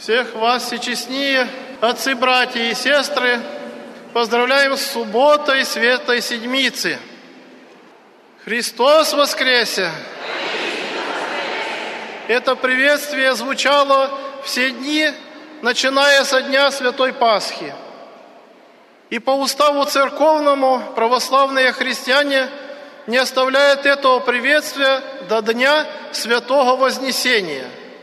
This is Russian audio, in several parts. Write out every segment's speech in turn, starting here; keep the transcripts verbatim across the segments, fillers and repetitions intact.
Всех вас, всечестнее отцы, братья и сестры, поздравляем с субботой Светлой Седмицы. Христос воскресе! Это приветствие звучало все дни, начиная со дня Святой Пасхи. И по уставу церковному православные христиане не оставляют этого приветствия до дня Святого Вознесения.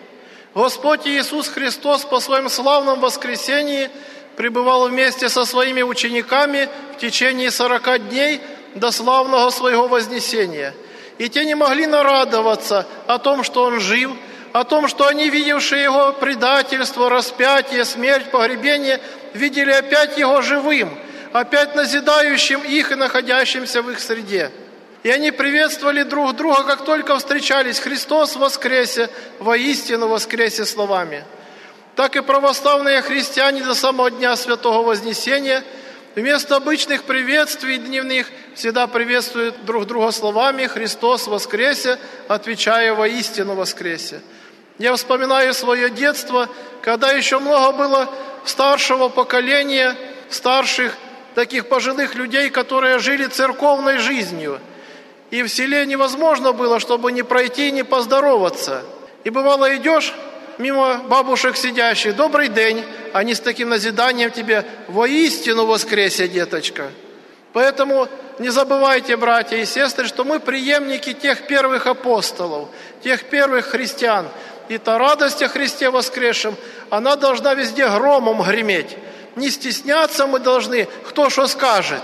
Господь Иисус Христос по своем славном воскресении пребывал вместе со своими учениками в течение сорока дней до славного своего вознесения. И те не могли нарадоваться о том, что Он жив, о том, что они, видевшие Его предательство, распятие, смерть, погребение, видели опять Его живым, опять назидающим их и находящимся в их среде. И они приветствовали друг друга, как только встречались: «Христос воскресе, воистину воскресе» словами. Так и православные христиане до самого дня Святого Вознесения вместо обычных приветствий дневных всегда приветствуют друг друга словами «Христос воскресе», отвечая «Воистину воскресе». Я вспоминаю свое детство, когда еще много было старшего поколения, старших таких пожилых людей, которые жили церковной жизнью. И в селе невозможно было, чтобы не пройти, не поздороваться. И бывало, идешь мимо бабушек сидящих: «Добрый день», они с таким назиданием тебе: «Воистину воскресе, деточка». Поэтому не забывайте, братья и сестры, что мы преемники тех первых апостолов, тех первых христиан. И та радость о Христе воскресшем, она должна везде громом греметь. Не стесняться мы должны, кто что скажет,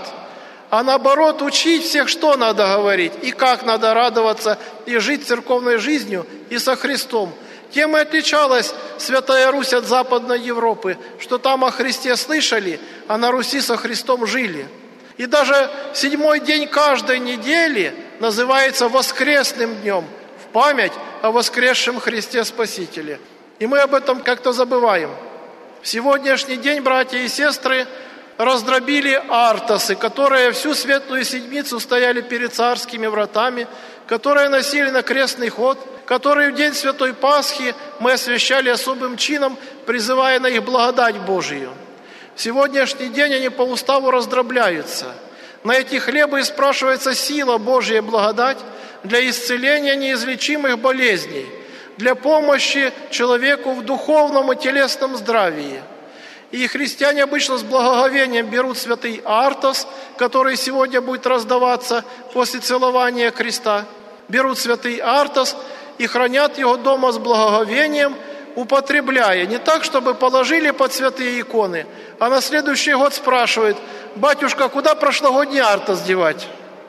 а наоборот учить всех, что надо говорить, и как надо радоваться, и жить церковной жизнью, и со Христом. Тем и отличалась Святая Русь от Западной Европы, что там о Христе слышали, а на Руси со Христом жили. И даже седьмой день каждой недели называется воскресным днем, в память о воскресшем Христе Спасителе. И мы об этом как-то забываем. В сегодняшний день, братья и сестры, раздробили артосы, которые всю Светлую Седмицу стояли перед царскими вратами, которые носили на крестный ход, которые в день Святой Пасхи мы освящали особым чином, призывая на их благодать Божию. В сегодняшний день они по уставу раздробляются. На эти хлебы и спрашивается сила Божья благодать для исцеления неизлечимых болезней, для помощи человеку в духовном и телесном здравии. И христиане обычно с благоговением берут святый артос, который сегодня будет раздаваться после целования креста. Берут святый артос и хранят его дома с благоговением, употребляя. Не так, чтобы положили под святые иконы, а на следующий год спрашивают: «Батюшка, куда прошлогодний артос девать?»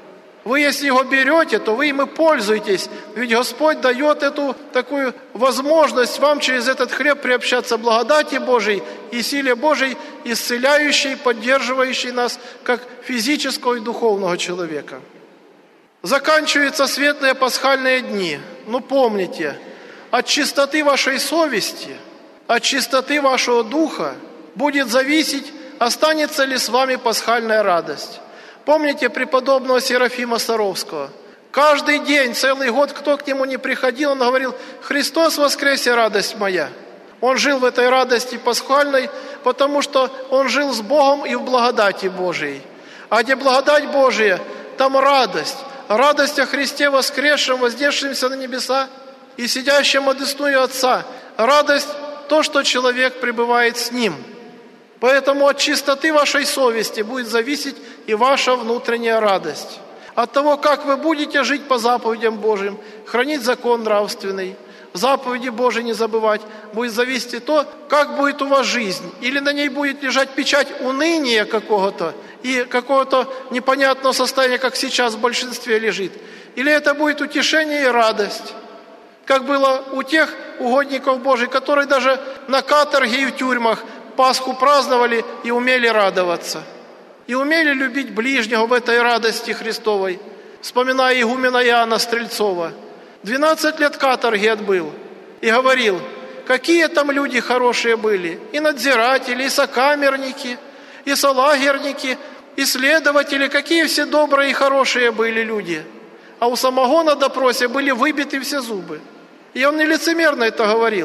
Вы, если его берете, то вы им и пользуетесь, ведь Господь дает эту такую возможность вам через этот хлеб приобщаться благодати Божией и силе Божией, исцеляющей, поддерживающей нас, как физического и духовного человека. Заканчиваются светлые пасхальные дни. Но помните, от чистоты вашей совести, от чистоты вашего духа будет зависеть, останется ли с вами пасхальная радость. Помните преподобного Серафима Саровского? Каждый день, целый год, кто к нему не приходил, он говорил: «Христос воскресе, радость моя». Он жил в этой радости пасхальной, потому что он жил с Богом и в благодати Божией. А где благодать Божия, там радость. Радость о Христе воскресшем, вознесшемся на небеса и сидящем одесную Отца. Радость – то, что человек пребывает с Ним. Поэтому от чистоты вашей совести будет зависеть и ваша внутренняя радость. От того, как вы будете жить по заповедям Божьим, хранить закон нравственный, заповеди Божьи не забывать, будет зависеть и то, как будет у вас жизнь. Или на ней будет лежать печать уныния какого-то и какого-то непонятного состояния, как сейчас в большинстве лежит. Или это будет утешение и радость, как было у тех угодников Божьих, которые даже на каторге и в тюрьмах Пасху праздновали и умели радоваться. И умели любить ближнего в этой радости Христовой. Вспоминая игумена Иоанна Стрельцова. Двенадцать лет каторги отбыл. И говорил, какие там люди хорошие были. И надзиратели, и сокамерники, и солагерники, и следователи. Какие все добрые и хорошие были люди. А у самого на допросе были выбиты все зубы. И он не лицемерно это говорил.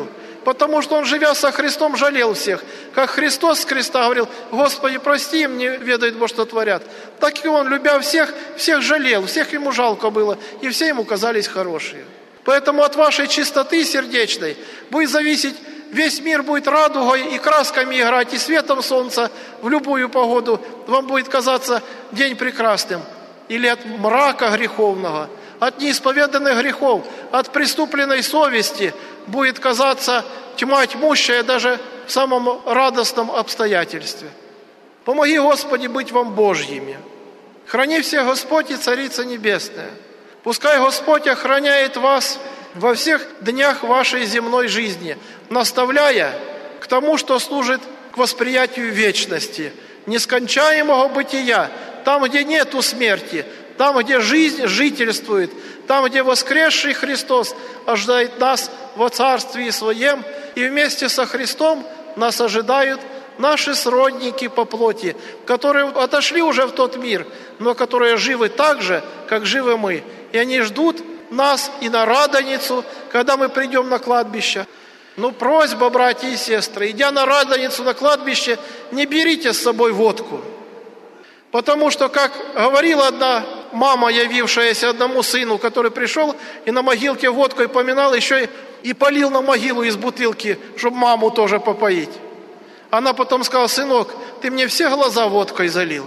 Потому что он, живя со Христом, жалел всех. Как Христос с креста говорил: «Господи, прости им, не ведают, Бо, что творят». Так и он, любя всех, всех жалел, всех ему жалко было, и все ему казались хорошие. Поэтому от вашей чистоты сердечной будет зависеть, весь мир будет радугой и красками играть, и светом солнца в любую погоду вам будет казаться день прекрасным. Или от мрака греховного, от неисповеданных грехов, от преступленной совести будет казаться тьма тьмущая даже в самом радостном обстоятельстве. Помоги, Господи, быть вам Божьими. Храни всех Господь и Царица Небесная. Пускай Господь охраняет вас во всех днях вашей земной жизни, наставляя к тому, что служит к восприятию вечности, нескончаемого бытия, там, где нету смерти, там, где жизнь жительствует, там, где воскресший Христос ожидает нас во Царстве Своем, и вместе со Христом нас ожидают наши сродники по плоти, которые отошли уже в тот мир, но которые живы так же, как живы мы. И они ждут нас и на Радоницу, когда мы придем на кладбище. Ну, просьба, братья и сестры, идя на Радоницу, на кладбище, не берите с собой водку. Потому что, как говорила одна мама, явившаяся одному сыну, который пришел и на могилке водкой поминал, еще и, и полил на могилу из бутылки, чтобы маму тоже попоить. Она потом сказала: «Сынок, ты мне все глаза водкой залил».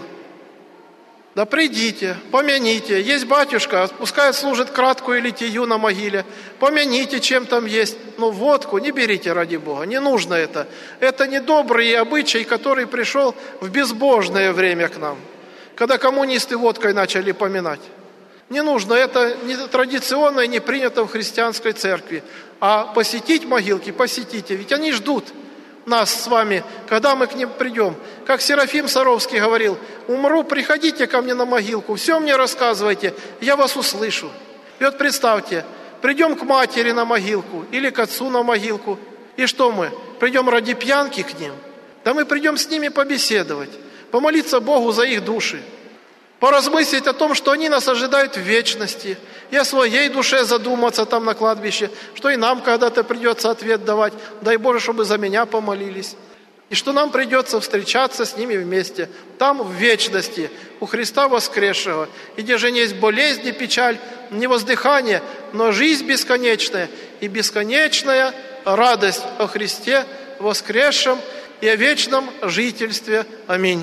Да придите, помяните. Есть батюшка, пускай служит краткую литию на могиле. Помяните, чем там есть. Но водку не берите, ради Бога, не нужно это. Это недобрый обычай, который пришел в безбожное время к нам, когда коммунисты водкой начали поминать. Не нужно, это не традиционно и не принято в христианской церкви. А посетить могилки, посетите, ведь они ждут нас с вами, когда мы к ним придем. Как Серафим Саровский говорил: «Умру, приходите ко мне на могилку, все мне рассказывайте, я вас услышу». И вот представьте, придем к матери на могилку или к отцу на могилку, и что мы, придем ради пьянки к ним? Да мы придем с ними побеседовать, помолиться Богу за их души, поразмыслить о том, что они нас ожидают в вечности, и о своей душе задуматься там на кладбище, что и нам когда-то придется ответ давать, дай Боже, чтобы за меня помолились, и что нам придется встречаться с ними вместе, там в вечности, у Христа воскресшего, и где же не есть болезнь и печаль, не воздыхание, но жизнь бесконечная и бесконечная радость о Христе воскресшем и о вечном жительстве. Аминь.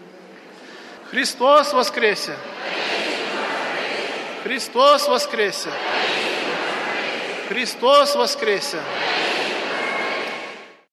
Христос воскресе! Христос воскресе! Христос воскресе!